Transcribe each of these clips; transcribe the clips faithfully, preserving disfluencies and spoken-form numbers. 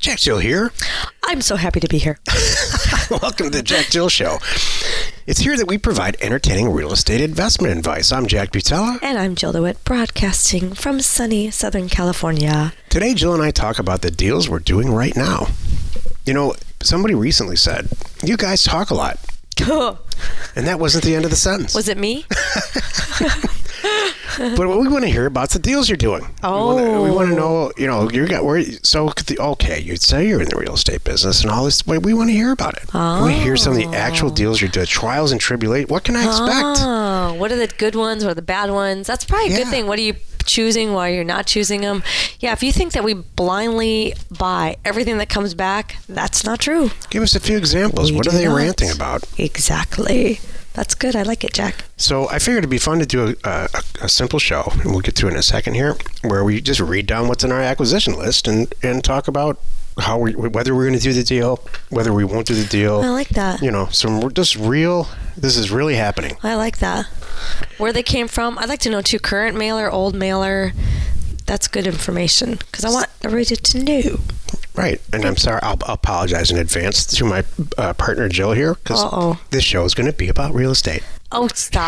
Jack Jill here. I'm so happy to be here. Welcome to the Jack Jill Show. It's here that we provide entertaining real estate investment advice. I'm Jack Butella. And I'm Jill DeWitt, broadcasting from sunny Southern California. Today, Jill and I talk about the deals we're doing right now. You know, somebody recently said, you guys talk a lot. And that wasn't the end of the sentence. Was it me? But what we want to hear about the deals you're doing. Oh. We want to know, you know, you got where. So, okay, you'd say you're in the real estate business and all this, but we want to hear about it. Oh. We want to hear some of the actual deals you're doing, trials and tribulations. What can I expect? Oh, what are the good ones or the bad ones? That's probably a Yeah. good thing. What are you choosing while you're not choosing them? Yeah, if you think that we blindly buy everything that comes back, that's not true. Give us a few examples. We What are do they not. ranting about? Exactly. That's good. I like it, Jack. So I figured it'd be fun to do a, a, a simple show, and we'll get to it in a second here, where we just read down what's in our acquisition list and, and talk about how we, whether we're going to do the deal, whether we won't do the deal. I like that. You know, some just real, this is really happening. I like that. Where they came from, I'd like to know too, current mailer, old mailer. That's good information because I want everybody to know. Right. And I'm sorry, I'll, I'll apologize in advance to my uh, partner Jill here, because Uh-oh. this show is going to be about real estate. Oh, stop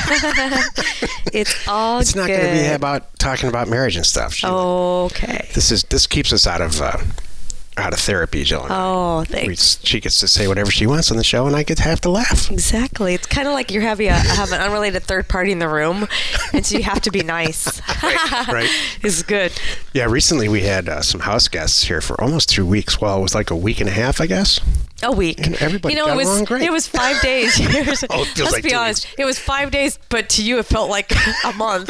it. It's all It's not good. going to be about talking about marriage and stuff. Sheila. Okay. This is this keeps us out of uh, out of therapy, Jill. and I. Oh, We, thanks. she gets to say whatever she wants on the show, and I get to have to laugh. Exactly. It's kind of like you're having a have an unrelated third party in the room, and so you have to be nice. Right, right. It's good. Yeah, recently we had uh, some house guests here for almost two weeks. Well, it was like a week and a half, I guess. A week. And everybody you know, got it was along great. it was five days. Oh, it feels Let's like be two honest. weeks. It was five days, but to you, it felt like a month.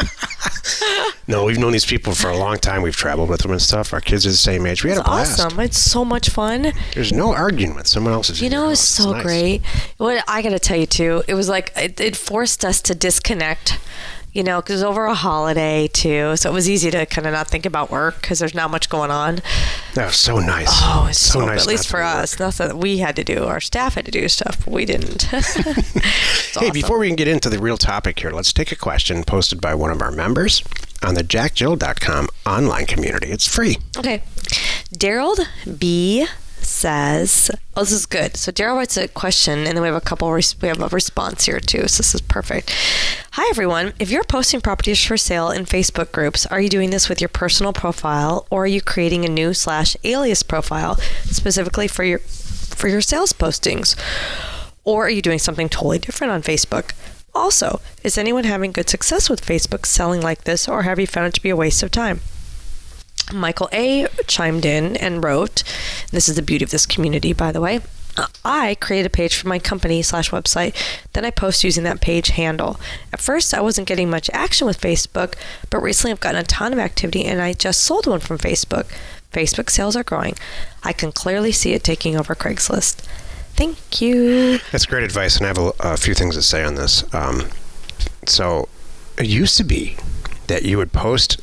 No, we've known these people for a long time. We've traveled with them and stuff. Our kids are the same age. We had It's a blast. awesome. It's so much fun. There's no arguing with someone else's. You in your know, house. it's so nice. great. What I got to tell you too, it was like it, it forced us to disconnect. You know, because it was over a holiday too, so it was easy to kind of not think about work because there's not much going on. That was so nice. Oh, it's so, nice. at least not for to us. Not that we had to do. Our staff had to do stuff, but we didn't. It's Hey, awesome. before we can get into the real topic here, let's take a question posted by one of our members on the jack jill dot com online community. It's free. Okay. Daryl B says, oh, this is good. So Daryl writes a question, and then we have a couple, res- we have a response here too. So this is perfect. Hi, everyone. If you're posting properties for sale in Facebook groups, are you doing this with your personal profile, or are you creating a new slash alias profile specifically for your for your sales postings? Or are you doing something totally different on Facebook? Also, is anyone having good success with Facebook selling like this, or have you found it to be a waste of time? Michael A. chimed in and wrote, this is the beauty of this community, by the way, I create a page for my company slash website, then I post using that page handle. At first, I wasn't getting much action with Facebook, but recently I've gotten a ton of activity, and I just sold one from Facebook. Facebook sales are growing. I can clearly see it taking over Craigslist. Thank you. That's great advice, and I have a, a few things to say on this. Um, so, it used to be that you would post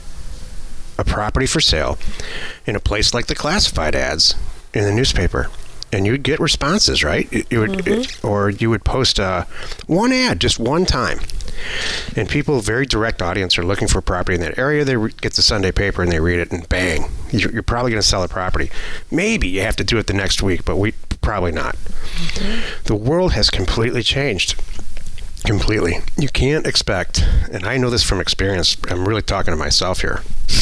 a property for sale in a place like the classified ads in the newspaper, and you'd get responses, right? You, you would, Mm-hmm. or you would post uh, one ad just one time, and people, very direct audience, are looking for a property in that area. They re- get the Sunday paper and they read it, and bang, you're, you're probably going to sell a property. Maybe you have to do it the next week, but we probably not. Mm-hmm. The world has completely changed. Completely. You can't expect, and I know this from experience, I'm really talking to myself here.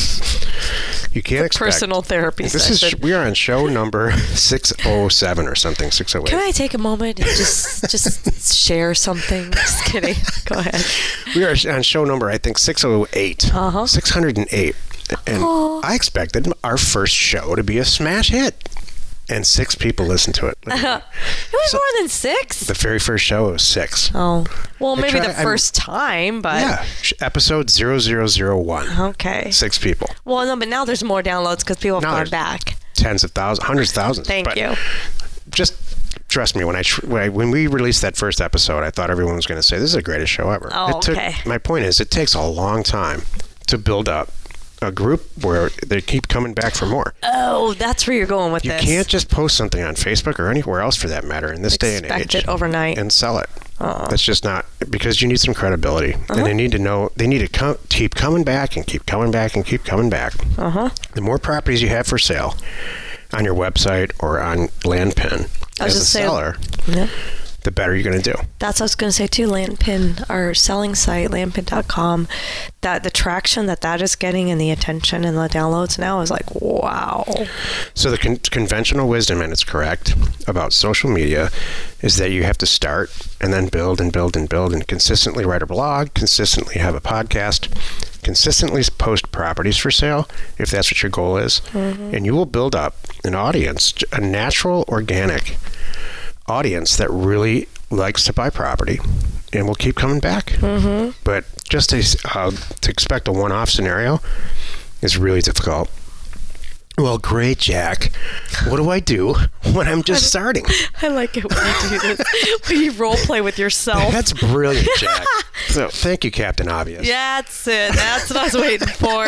You can't expect. Personal therapy This session. is, we are on show number six oh seven or something, six oh eight. Can I take a moment and just just share something? Just kidding. Go ahead. We are on show number, I think, six oh eight. Uh-huh. six oh eight. And Aw. I expected our first show to be a smash hit. And six people listened to it. It was So- more than six. The very first show was six. Oh, well, I maybe try- the I'm- first time, but Yeah. Sh- Episode zero zero zero one. okay. Six people. Well, no, but now there's more downloads because people have Now gone there's- back. Tens of thousands, hundreds of thousands. Thank But you. Just trust me, when I tr- when I- when we released that first episode, I thought everyone was going to say, this is the greatest show ever. Oh, It took- okay. My point is, it takes a long time to build up a group where they keep coming back for more. Oh, that's where you're going with You this. can't just post something on Facebook or anywhere else for that matter in this day and Expect age it overnight. and sell it. Uh-uh. That's just not, because you need some credibility, and they need to know, they need to come, keep coming back and keep coming back and keep coming back. Uh-huh. The more properties you have for sale, on your website or on Landpin as a seller, yeah. the better you're going to do. That's what I was going to say too. Landpin, our selling site, landpin dot com, that the traction that that is getting and the attention and the downloads now is like, wow. So the con- conventional wisdom, and it's correct, about social media is that you have to start and then build and build and build and consistently write a blog, consistently have a podcast, consistently post properties for sale, if that's what your goal is. Mm-hmm. And you will build up an audience, a natural, organic audience that really likes to buy property and will keep coming back. Mm-hmm. But just to, uh, to expect a one-off scenario is really difficult. Well, great, Jack. What do I do when I'm just starting? I like it when you do this. When you role play with yourself. That's brilliant, Jack. So thank you, Captain Obvious. Yeah, that's it. That's what I was waiting for.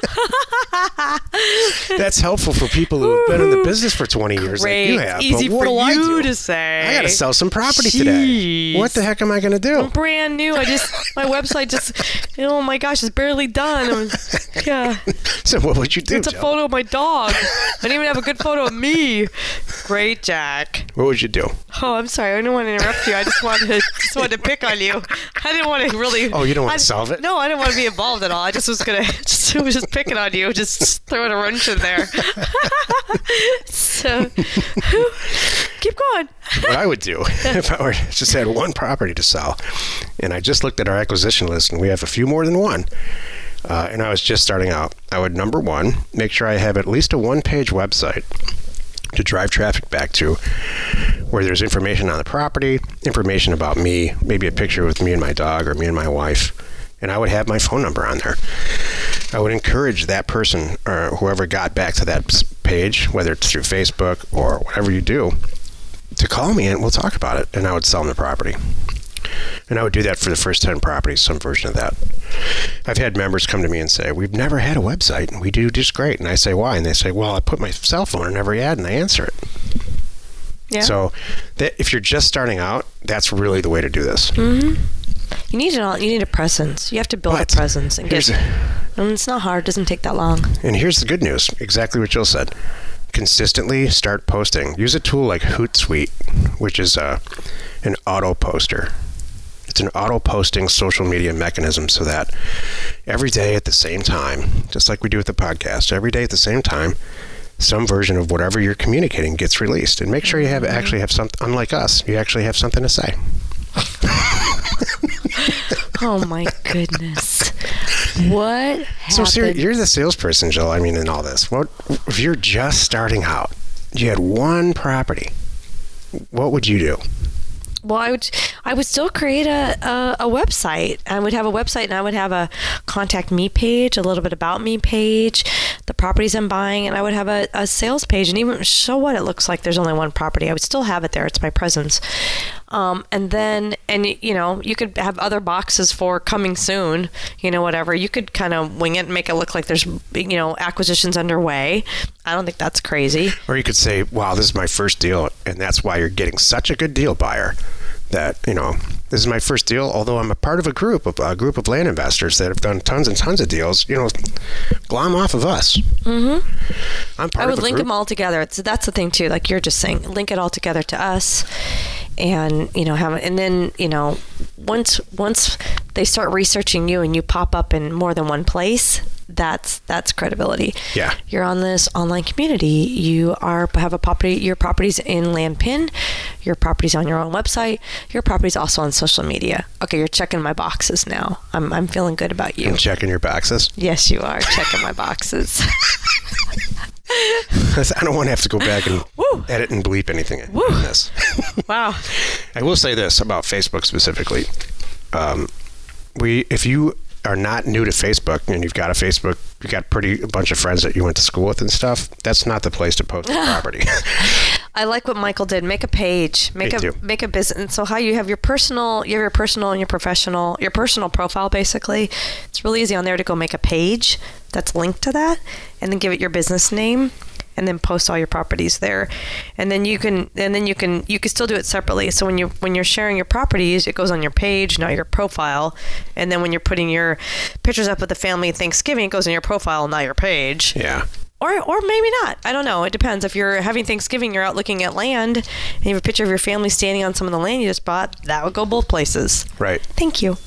That's helpful for people who have been in the business for twenty years Great. like you have. Easy but what for do I you do? to say. I got to sell some property Jeez. today. What the heck am I going to do? I'm brand new. I just, my website just, oh my gosh, it's barely done. Yeah. So what would you do, It's a Joe? photo of my dog. I didn't even have a good photo of me. Great, Jack. What would you do? Oh, I'm sorry. I didn't want to interrupt you. I just wanted to, just wanted to pick on you. I didn't want to really. Oh, you don't want I, to solve it? No, I didn't want to be involved at all. I just was gonna, just was just picking on you, just throwing a wrench in there. So, keep going. What I would do if I were just had one property to sell, and I just looked at our acquisition list, and we have a few more than one. Uh, and I was just starting out, I would, number one, make sure I have at least a one-page website to drive traffic back to, where there's information on the property, information about me, maybe a picture with me and my dog or me and my wife, and I would have my phone number on there. I would encourage that person or whoever got back to that page, whether it's through Facebook or whatever you do, to call me and we'll talk about it, and I would sell them the property. And I would do that for the first ten properties, some version of that. I've had members come to me and say, we've never had a website, and we do just great. And I say, why? And they say, well, I put my cell phone in every ad, and they answer it. Yeah. So that, if you're just starting out, that's really the way to do this. Mm-hmm. You need an, you need a presence. You have to build but a presence. And get. A, and it's not hard. It doesn't take that long. And here's the good news. Exactly what Jill said. Consistently start posting. Use a tool like Hootsuite, which is a, an auto poster. It's an auto-posting social media mechanism so that every day at the same time, just like we do with the podcast, every day at the same time, some version of whatever you're communicating gets released. And make sure you have actually have something, unlike us, you actually have something to say. Oh my goodness. What happened? So seriously, you're the salesperson, Jill, I mean, in all this. What if you're just starting out, you had one property, what would you do? Well, I would, I would still create a, a, a website. I would have a website, and I would have a contact me page, a little bit about me page, the properties I'm buying, and I would have a, a sales page, and even show what it looks like. There's only one property. I would still have it there. It's my presence. Um, and then, and you know, you could have other boxes for coming soon, you know, whatever. You could kind of wing it and make it look like there's, you know, acquisitions underway. I don't think that's crazy. Or you could say, wow, this is my first deal, and that's why you're getting such a good deal, buyer. That, you know, this is my first deal, although I'm a part of a group of a group of land investors that have done tons and tons of deals, you know, glom off of us. Mm-hmm. I'm part I would of a link group. them all together. It's, that's the thing too, like you're just saying, link it all together to us, and you know, have and then, you know, once once they start researching you and you pop up in more than one place, that's that's credibility. Yeah. You're on this online community. You are have a property. Your property's in Landpin. Your property's on your own website. Your property's also on social media. Okay, you're checking my boxes now. I'm I'm feeling good about you. I'm checking your boxes. Yes, you are checking my boxes. I don't want to have to go back and Woo. edit and bleep anything in Woo. this. Wow. I will say this about Facebook specifically. Um, we, if you are not new to Facebook and you've got a Facebook, you've got pretty a bunch of friends that you went to school with and stuff, that's not the place to post a property. I like what Michael did. Make a page. Make Me a too. make a business. So how you have your personal, you have your personal and your professional, your personal profile basically. It's really easy on there to go make a page that's linked to that, and then give it your business name, and then post all your properties there. And then you can and then you can you can still do it separately. So when you when you're sharing your properties, it goes on your page, not your profile. And then when you're putting your pictures up with the family at Thanksgiving, it goes on your profile, not your page. Yeah. Or, or maybe not. I don't know. It depends. If you're having Thanksgiving, you're out looking at land, and you have a picture of your family standing on some of the land you just bought, that would go both places. Right. Thank you.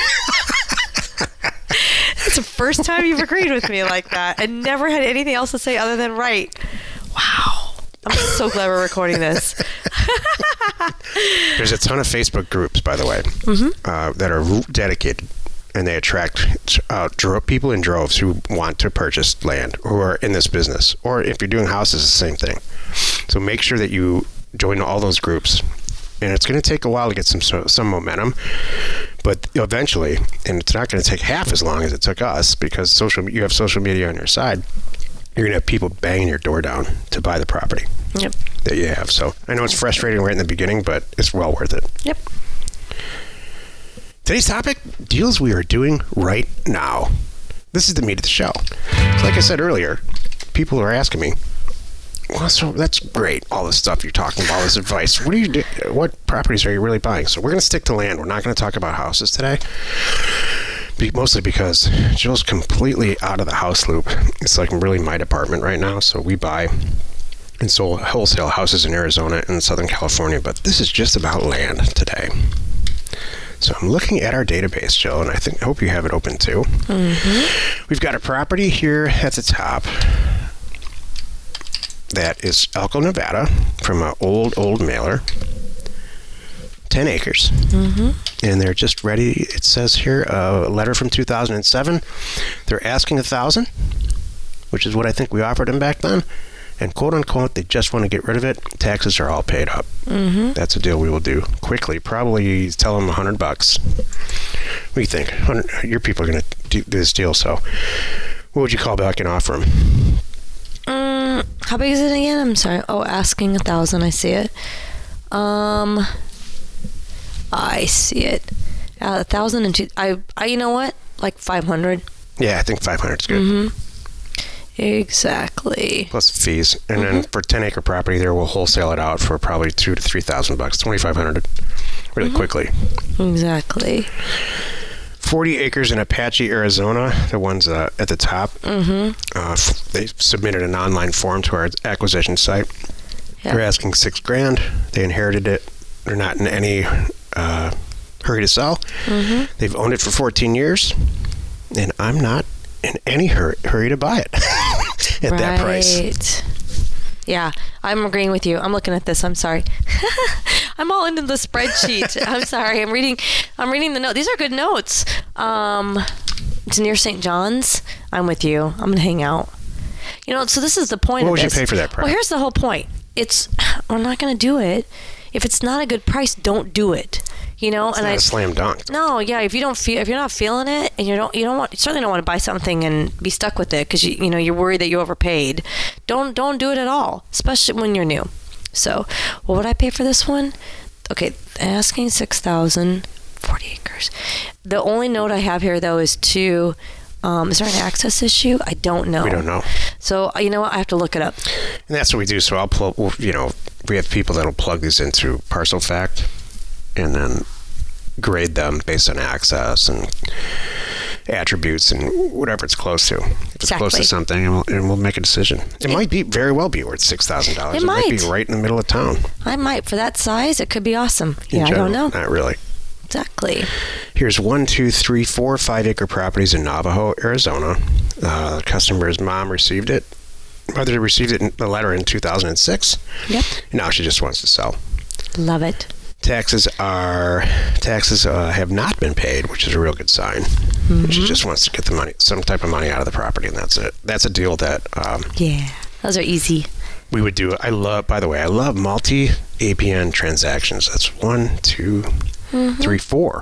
It's the first time you've agreed with me like that. I never had anything else to say other than right. Wow. I'm so glad we're recording this. There's a ton of Facebook groups, by the way, mm-hmm. uh, that are dedicated, and they attract uh, dro- people in droves who want to purchase land, who are in this business. Or if you're doing houses, the same thing. So make sure that you join all those groups. And it's going to take a while to get some some momentum, but eventually, and it's not going to take half as long as it took us, because social you have social media on your side, you're going to have people banging your door down to buy the property yep. that you have. So I know it's frustrating right in the beginning, but it's well worth it. Yep. Today's topic, deals we are doing right now. This is the meat of the show. So like I said earlier, people are asking me, well, so that's great, all this stuff you're talking about, all this advice. What do you do? What properties are you really buying? So we're going to stick to land. We're not going to talk about houses today, Be- mostly because Jill's completely out of the house loop. It's like really my department right now. So we buy and sold wholesale houses in Arizona and Southern California, but this is just about land today. So I'm looking at our database, Jill, and I think I hope you have it open too. Mm-hmm. We've got a property here at the top that is Elko, Nevada, from an old, old mailer. ten acres. Mm-hmm. And they're just ready. It says here, a letter from two thousand seven. They're asking one thousand dollars, which is what I think we offered them back then. And quote unquote, they just want to get rid of it. Taxes are all paid up. Mm-hmm. That's a deal we will do quickly. Probably tell them one hundred bucks. What do you think? Your people are going to do this deal, so what would you call back and offer them? Um, how big is it again? I'm sorry. Oh, asking a thousand. I see it. Um, I see it. Uh, a thousand and two. I, I, you know what? Like five hundred. Yeah, I think five hundred is good. Mm-hmm. Exactly. Plus fees, and mm-hmm. then for ten acre property, there we'll wholesale it out for probably two to three thousand bucks, twenty five hundred, really mm-hmm. quickly. Exactly. forty acres in Apache, Arizona, the ones uh, at the top. Mm-hmm. Uh, f- they submitted an online form to our acquisition site. Yep. They're asking six grand. They inherited it. They're not in any uh, hurry to sell. Mm-hmm. They've owned it for fourteen years, and I'm not in any hurry, hurry to buy it at right. that price. Yeah, I'm agreeing with you. I'm looking at this. I'm sorry. I'm all into the spreadsheet. I'm sorry. I'm reading. I'm reading the note. These are good notes. Um, it's near Saint John's. I'm with you. I'm gonna hang out. You know. So this is the point. What of would this. you pay for that price? Well, here's the whole point. It's we're not gonna do it. If it's not a good price, don't do it. You know, it's and not I a slam dunk. No, yeah. If you don't feel, if you're not feeling it, and you don't, you don't want, you certainly don't want to buy something and be stuck with it because you, you know, you're worried that you overpaid. Don't, don't do it at all, especially when you're new. So, what would I pay for this one? Okay, asking six thousand, forty acres. The only note I have here though is to, um, is there an access issue? I don't know. We don't know. So you know what? I have to look it up. And that's what we do. So I'll plug. You know, we have people that'll plug these into Parcel Fact, and then grade them based on access and attributes and whatever it's close to. If it's exactly. close to something, and we'll, and we'll make a decision. It, it might be very well be worth six thousand dollars. It, it might. might be right in the middle of town. I might. For that size, it could be awesome. In yeah, general, I don't know. Not really. Exactly. Here's one, two, three, four, five acre properties in Navajo, Arizona. Uh, the customer's mom received it. Mother received it in the letter in two thousand six. Yep. And now she just wants to sell. Love it. Taxes are taxes uh, have not been paid, which is a real good sign. Mm-hmm. She just wants to get the money, some type of money out of the property, and that's it. That's a deal that um, yeah, those are easy. We would do. I love. By the way, I love multi A P N transactions. That's one, two, mm-hmm. three, four.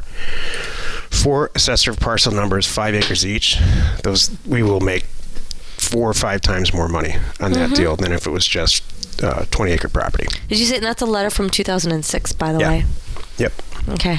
Four assessor parcel numbers, five acres each. Those we will make four or five times more money on that mm-hmm. deal than if it was just uh, twenty acre property. Did you say, and that's a letter from two thousand six, by the yeah. way? Yep. Okay.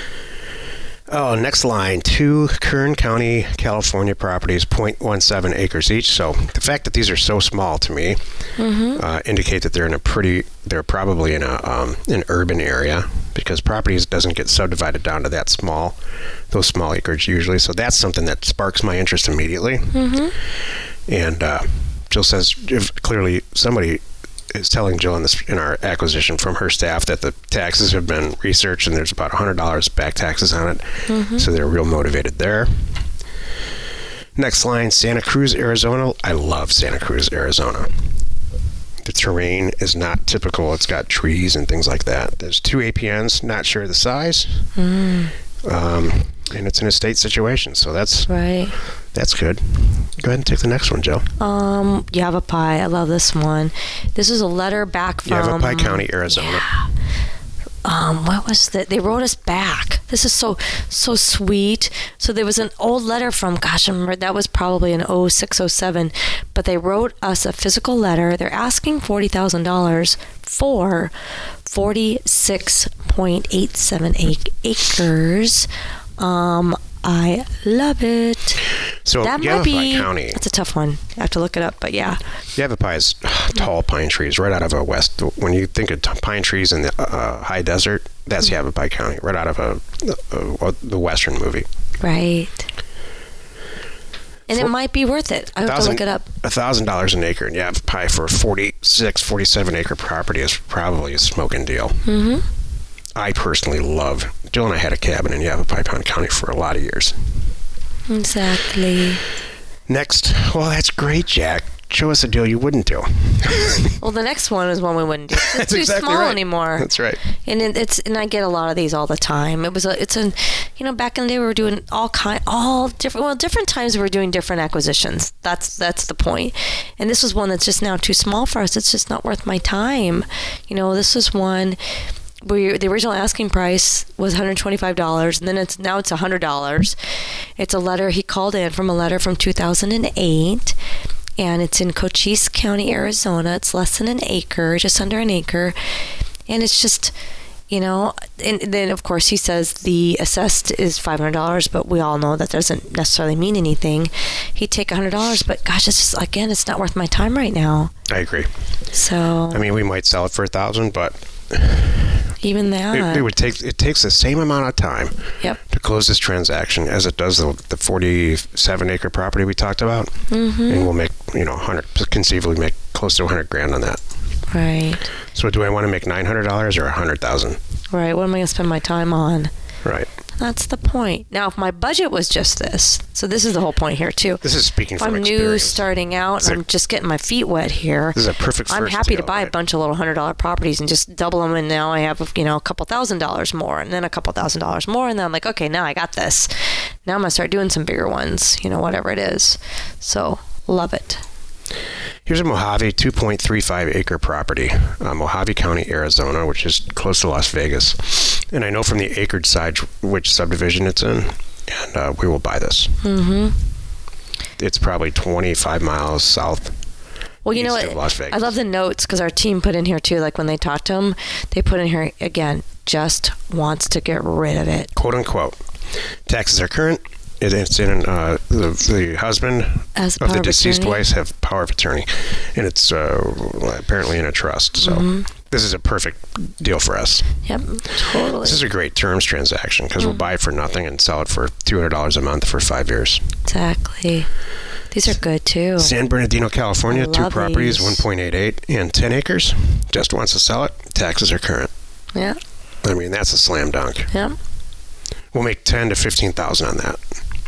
Oh, next line, two Kern County, California properties, zero point one seven acres each. So the fact that these are so small to me mm-hmm. uh, indicate that they're in a pretty, they're probably in a um, an urban area, because properties doesn't get subdivided down to that small, those small acreage usually. So that's something that sparks my interest immediately. Mm-hmm. And uh, Jill says if clearly somebody is telling Jill in this in our acquisition from her staff that the taxes have been researched and there's about one hundred dollars back taxes on it. Mm-hmm. So they're real motivated there. Next line, Santa Cruz, Arizona. I love Santa Cruz, Arizona. The terrain is not typical. It's got trees and things like that. There's two A P Ns, not sure the size. Mm. Um, and it's an estate situation, so that's right. That's good. Go ahead and take the next one, Joe. Um, Yavapai. I love this one. This is a letter back from Yavapai County, Arizona. Yeah. Um, what was that? They wrote us back. This is so so sweet. So there was an old letter from, gosh, I remember that was probably in oh six, oh seven, but they wrote us a physical letter. They're asking forty thousand dollars for forty-six point eight seven acres. Um, I love it. So that Yavapai might be, County. That's a tough one. I have to look it up, but yeah. Yavapai is tall pine trees right out of a west. When you think of t- pine trees in the uh, high desert, that's mm-hmm. Yavapai County, right out of a, a, a the Western movie. Right. And for, it might be worth it. I have thousand, to look it up. A thousand dollars an acre in Yavapai for a forty-six, forty-seven acre property is probably a smoking deal. Mm-hmm. I personally love. Jill and I had a cabin in Yavapai County for a lot of years. Exactly. Next, well, that's great, Jack. Show us a deal you wouldn't do. Well, the next one is one we wouldn't do. It's That's too exactly small right. anymore. That's right. And it, it's and I get a lot of these all the time. It was a it's a you know back in the day we were doing all kind all different well different times we were doing different acquisitions. That's that's the point. And this was one that's just now too small for us. It's just not worth my time. You know, this was one. We, the original asking price was one hundred twenty-five dollars, and then it's now it's one hundred dollars. It's a letter he called in from a letter from two thousand eight, and it's in Cochise County, Arizona. It's less than an acre, just under an acre, and it's just, you know, and then of course he says the assessed is five hundred dollars, but we all know that doesn't necessarily mean anything. He'd take one hundred dollars, but gosh, it's just, again, it's not worth my time right now. I agree. So I mean, we might sell it for a thousand, but even that it, it would take it takes the same amount of time yep. to close this transaction as it does the, the forty-seven acre property we talked about, mm-hmm. and we'll make you know one hundred conceivably make close to one hundred grand on that. Right. So do I want to make nine hundred dollars or a hundred thousand? Right. What am I going to spend my time on? Right. That's the point. Now, if my budget was just this, so this is the whole point here too. This is speaking if from I'm experience. new, starting out, and I'm just getting my feet wet here. This is a perfect first I'm happy deal, to buy right? a bunch of little hundred dollar properties and just double them, and now I have you know a couple thousand dollars more, and then a couple thousand dollars more, and then I'm like, okay, now I got this. Now I'm gonna start doing some bigger ones, you know, whatever it is. So love it. Here's a Mojave two point three five acre property, uh, Mojave County, Arizona, which is close to Las Vegas. And I know from the acreage side which subdivision it's in, and uh, we will buy this. Mm-hmm. It's probably twenty-five miles south. Well, you know what? Las Vegas. I love the notes because our team put in here too, like when they talked to him, they put in here, again, just wants to get rid of it. Quote unquote. Taxes are current. It's in uh, the, the husband As of the of deceased attorney. wife have power of attorney, and it's uh, apparently in a trust. So mm-hmm. this is a perfect deal for us. Yep, totally. This is a great terms transaction because mm-hmm. we'll buy it for nothing and sell it for two hundred dollars a month for five years. Exactly. These are good too. San Bernardino, California, two love properties, these. one point eight eight and ten acres. Just wants to sell it. Taxes are current. Yeah. I mean, that's a slam dunk. Yeah. We'll make ten to fifteen thousand on that.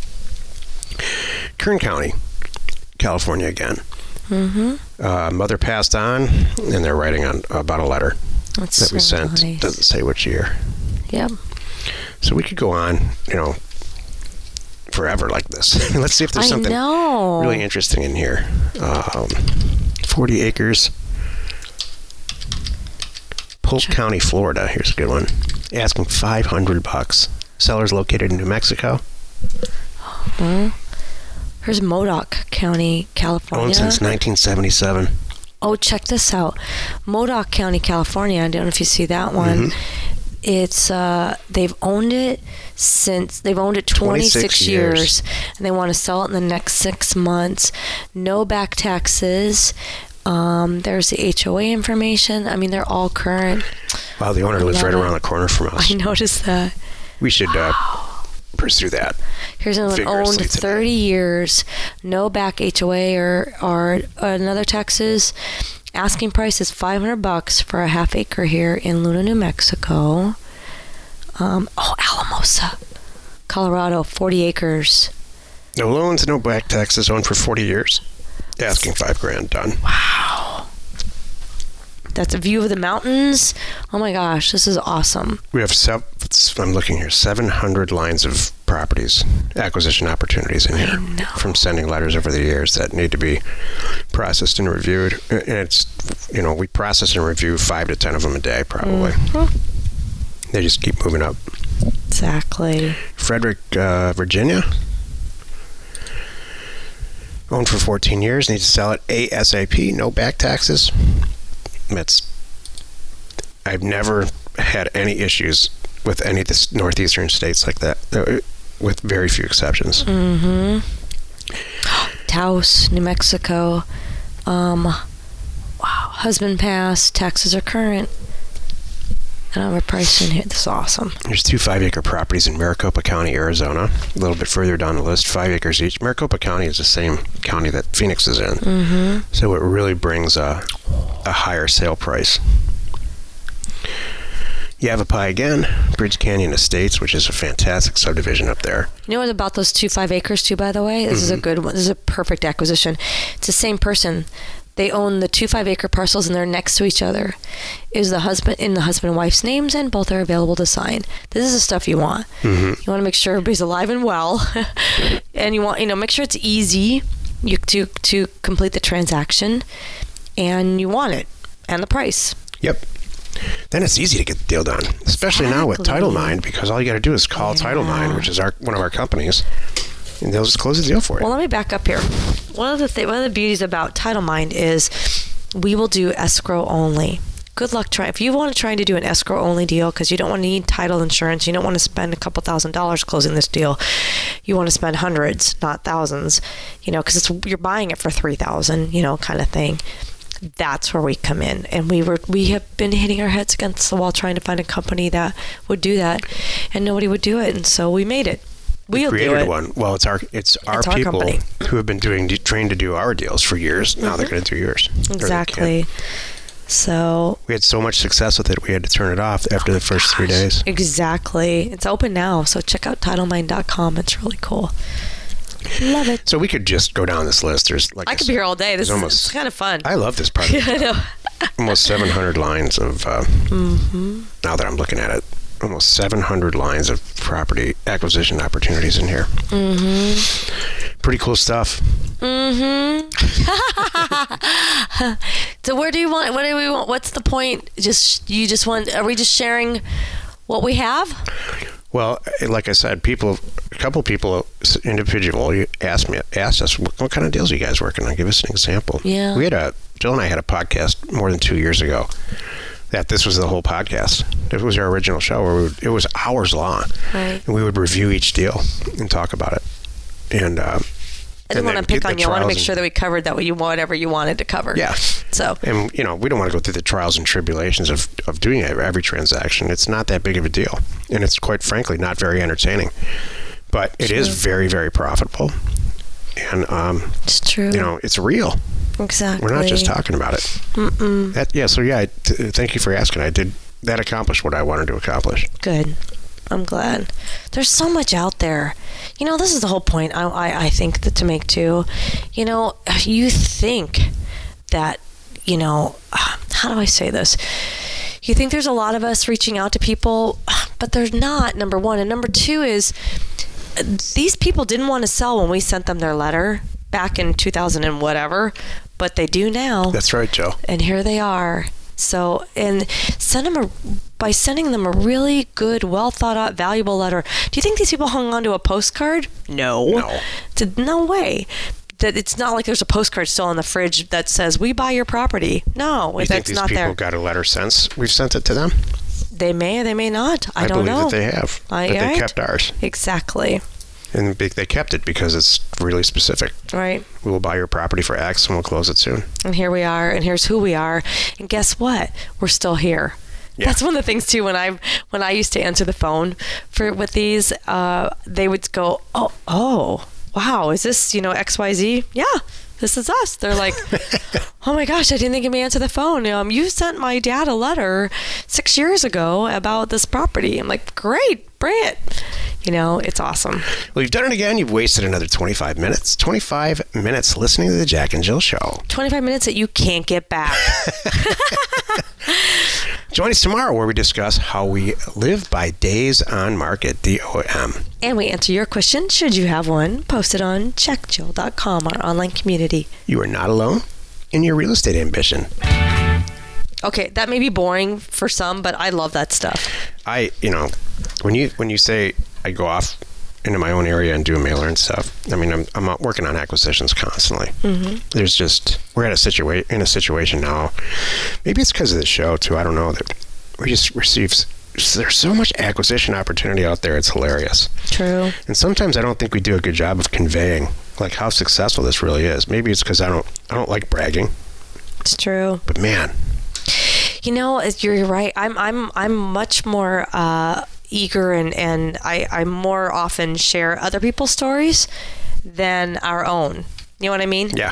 Kern County, California again. Mm-hmm. Uh, mother passed on, and they're writing on about a letter That's that we so sent. nice. Doesn't say which year. Yep. So we could go on, you know, forever like this. Let's see if there's I something know. really interesting in here. Um, forty acres. Polk Sure. County, Florida. Here's a good one. Asking five hundred bucks. Sellers located in New Mexico. Hmm. Here's Modoc County, California. Owned since nineteen seventy-seven. Oh, check this out. Modoc County, California. I don't know if you see that one. Mm-hmm. It's uh, they've owned it since they've owned it twenty-six, twenty-six years. years, and they want to sell it in the next six months. No back taxes. Um, there's the H O A information. I mean, they're all current. Wow, the owner I lives love right it. around the corner from us. I noticed that. We should uh, pursue that. Here's another one. Owned vigorously today. thirty years, no back H O A or, or another taxes. Asking price is five hundred bucks for a half acre here in Luna, New Mexico. Um, oh, Alamosa, Colorado, forty acres. No loans, no back taxes, owned for forty years. Asking five grand, done. Wow. That's a view of the mountains. Oh my gosh, this is awesome. We have, sev- I'm looking here, seven hundred lines of properties, acquisition opportunities in here from sending letters over the years that need to be processed and reviewed. And it's, you know, we process and review five to ten of them a day, probably. Mm-hmm. They just keep moving up. Exactly. Frederick, uh, Virginia. Owned for fourteen years, needs to sell it ASAP, no back taxes. That's, I've never had any issues with any of the northeastern states like that, uh, with very few exceptions. Mm-hmm. Taos, New Mexico. Um, wow. Husband passed. Taxes are current. I don't have a price in here. This is awesome. There's two five-acre properties in Maricopa County, Arizona. A little bit further down the list, five acres each. Maricopa County is the same county that Phoenix is in. Mm-hmm. So it really brings a, a higher sale price. Yavapai again, Bridge Canyon Estates, which is a fantastic subdivision up there. You know what about those two five acres too, by the way? This mm-hmm. is a good one. This is a perfect acquisition. It's the same person. They own the two five acre parcels and they're next to each other. Is the husband in the husband and wife's names, and both are available to sign. This is the stuff you want. Mm-hmm. You want to make sure everybody's alive and well, and you want, you know, make sure it's easy you to to complete the transaction, and you want it and the price. Yep. Then it's easy to get the deal done, especially exactly. now with TitleMind, because all you got to do is call yeah. TitleMind, which is our one of our companies. And they'll just close the deal for you. Well, let me back up here. One of the th- one of the beauties about TitleMind is we will do escrow only. Good luck trying. If you want to try to do an escrow only deal because you don't want to need title insurance, you don't want to spend a couple thousand dollars closing this deal. You want to spend hundreds, not thousands. You know, because it's you're buying it for three thousand. You know, kind of thing. That's where we come in, and we were we have been hitting our heads against the wall trying to find a company that would do that, and nobody would do it, and so we made it. We created one. Well, it's our it's our it's people our who have been doing trained to do our deals for years. Now mm-hmm. they're going to do yours. Exactly. So we had so much success with it, we had to turn it off after oh the first gosh. three days. Exactly. It's open now, so check out TitleMind dot com. It's really cool. Love it. So we could just go down this list. There's like I could be here all day. This is almost, kind of fun. I love this part. Of I know. Almost seven hundred lines of. Uh, mm-hmm. Now that I'm looking at it. Almost seven hundred lines of property acquisition opportunities in here. Mm-hmm. Pretty cool stuff. Mm-hmm. So where do you want, what do we want? What's the point? Just, you just want, are we just sharing what we have? Well, like I said, people, a couple people, individual, asked me, asked us, what, what kind of deals are you guys working on? Give us an example. Yeah. We had a, Jill and I had a podcast more than two years ago. That this was the whole podcast. It was our original show where we would, it was hours long, right. and we would review each deal and talk about it. And uh, I didn't want to pick on you. I want to make sure that we covered that you whatever you wanted to cover. Yeah. So and you know we don't want to go through the trials and tribulations of of doing every transaction. It's not that big of a deal, and it's quite frankly not very entertaining. But it true. is very very profitable, and um, it's true. You know it's real. Exactly. We're not just talking about it. Mm-mm. That, yeah, so yeah, I t- thank you for asking. I did, that accomplished what I wanted to accomplish. Good. I'm glad. There's so much out there. You know, this is the whole point I, I, I think that to make too. You know, you think that, you know, how do I say this? You think there's a lot of us reaching out to people, but there's not, number one. And number two is these people didn't want to sell when we sent them their letter back in two thousand and whatever, but they do now. That's right, Joe. And here they are. So, and send them a, by sending them a really good, well thought out, valuable letter. Do you think these people hung on to a postcard? No. No. To, no way. That it's not like there's a postcard still in the fridge that says, we buy your property. No, you that's think these not people there. got a letter since we've sent it to them? They may or they may not. I, I don't know. I believe that they have. I, but right? they kept ours. Exactly. And they kept it because it's really specific. Right. We will buy your property for X and we'll close it soon. And here we are, and here's who we are. And guess what? We're still here. Yeah. That's one of the things too. When I when I used to answer the phone for with these, uh, they would go, "Oh, oh, wow, is this you know X Y Z? Yeah, this is us." They're like, "Oh my gosh, I didn't think you may answer the phone. Um, you sent my dad a letter six years ago about this property." I'm like, "Great, bring it." You know, it's awesome. Well, you've done it again. You've wasted another twenty-five minutes. twenty-five minutes listening to the Jack and Jill Show. twenty-five minutes that you can't get back. Join us tomorrow where we discuss how we live by days on market, D O M. And we answer your question, should you have one, posted on check jill dot com, our online community. You are not alone in your real estate ambition. Okay, that may be boring for some, but I love that stuff. I, you know, when you when you say I go off into my own area and do a mailer and stuff, I mean, I'm I'm out working on acquisitions constantly. Mm-hmm. There's just, we're at a situa- in a situation now, maybe it's because of the show too, I don't know, that we just receive, there's so much acquisition opportunity out there, it's hilarious. True. And sometimes I don't think we do a good job of conveying, like, how successful this really is. Maybe it's because I don't, I don't like bragging. It's true. But man. You know, you're right. I'm I'm I'm much more uh, eager and, and I, I more often share other people's stories than our own. You know what I mean? Yeah.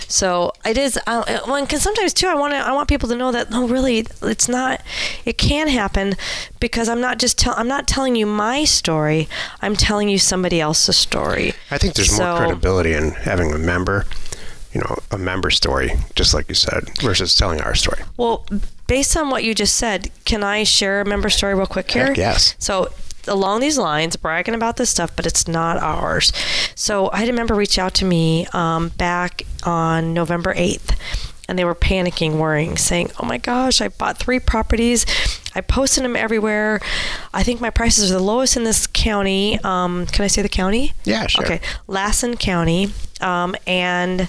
So it is. Uh, well, because sometimes too, I want to. I want people to know that no, really, it's not. It can happen because I'm not just tell. I'm not telling you my story. I'm telling you somebody else's story. I think there's so, more credibility in having a member, you know, a member story, just like you said, versus telling our story. Well, based on what you just said, can I share a member story real quick here? Heck yes. So along these lines, bragging about this stuff, but it's not ours. So I had a member reach out to me um, back on November eighth, and they were panicking, worrying, saying, "Oh my gosh, I bought three properties. I posted them everywhere. I think my prices are the lowest in this county." Um, can I say the county? Yeah, sure. Okay, Lassen County, um, and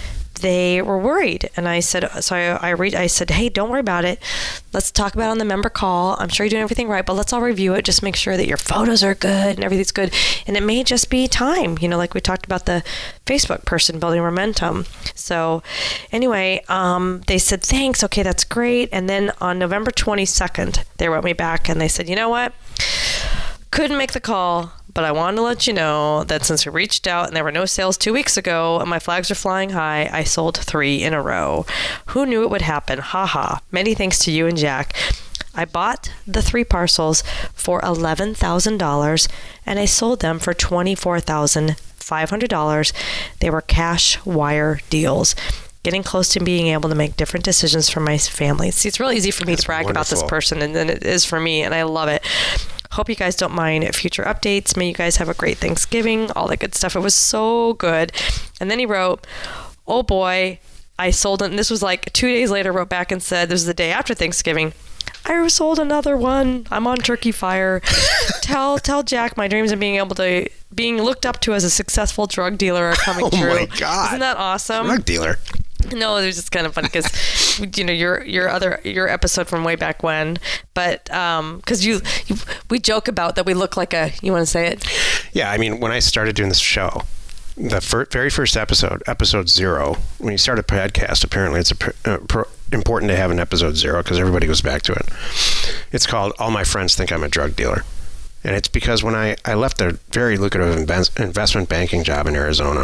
they were worried, and I said, so I I, read, I said, "Hey, don't worry about it. Let's talk about it on the member call. I'm sure you're doing everything right, but let's all review it. Just make sure that your photos are good and everything's good. And it may just be time, you know, like we talked about the Facebook person building momentum." So anyway, um, they said, "Thanks. Okay, that's great." And then on November twenty-second, they wrote me back and they said, "You know what? Couldn't make the call, but I wanted to let you know that since we reached out and there were no sales two weeks ago and my flags are flying high, I sold three in a row. Who knew it would happen? Ha ha. Many thanks to you and Jack. I bought the three parcels for eleven thousand dollars and I sold them for twenty-four thousand five hundred dollars. They were cash wire deals. Getting close to being able to make different decisions for my family." See, it's really easy for me That's to brag wonderful. about this person, and then it is for me, and I love it. Hope you guys don't mind future updates. May you guys have a great Thanksgiving, all that good stuff. It was so good. And then he wrote, "Oh boy, I sold it." And this was like two days later, wrote back and said, this is the day after Thanksgiving, "I sold another one. I'm on turkey fire. tell tell Jack my dreams of being able to, being looked up to as a successful drug dealer are coming Oh true." my God. Isn't that awesome? Drug dealer. No, it was just kind of funny because, you know, your your other your episode from way back when, but um, because you, you we joke about that we look like a. You want to say it? Yeah, I mean, when I started doing this show, the fir- very first episode, episode zero, when you start a podcast, apparently it's a pr- uh, pro- important to have an episode zero because everybody goes back to it. It's called "All My Friends Think I'm a Drug Dealer." And it's because when I, I left a very lucrative inve- investment banking job in Arizona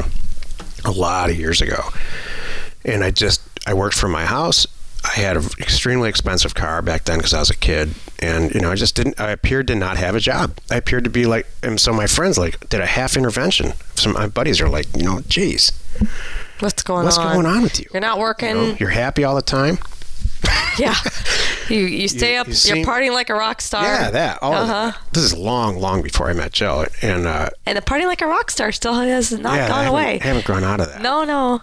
a lot of years ago, and I just, I worked from my house. I had an extremely expensive car back then because I was a kid. And, you know, I just didn't, I appeared to not have a job. I appeared to be like, and so my friends like did a half intervention. Some of my buddies are like, you know, geez. What's going What's on? What's going on with you? You're not working. You know, you're happy all the time. Yeah. You you stay You- up, you you seem- are partying like a rock star. Yeah, that. All of Uh-huh. it. This is long, long before I met Jill. And, uh, And the partying like a rock star still has not yeah, I gone haven't, away. haven't grown out of that. No, no.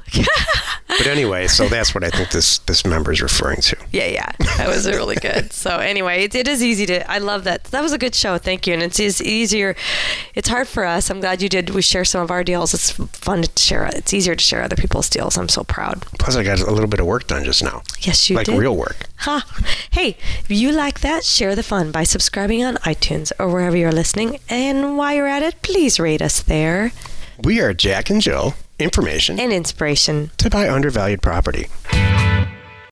But anyway, so that's what I think this, this member is referring to. Yeah, yeah. That was really good. So anyway, it, it is easy to, I love that. That was a good show. Thank you. And it's, it's easier. It's hard for us. I'm glad you did. We share some of our deals. It's fun to share. It's easier to share other people's deals. I'm so proud. Plus, I got a little bit of work done just now. Yes, you like did. real work. Huh. Hey, if you like that, share the fun by subscribing on iTunes or wherever you're listening. And while you're at it, please rate us there. We are Jack and Jill. Information And inspiration. to buy undervalued property.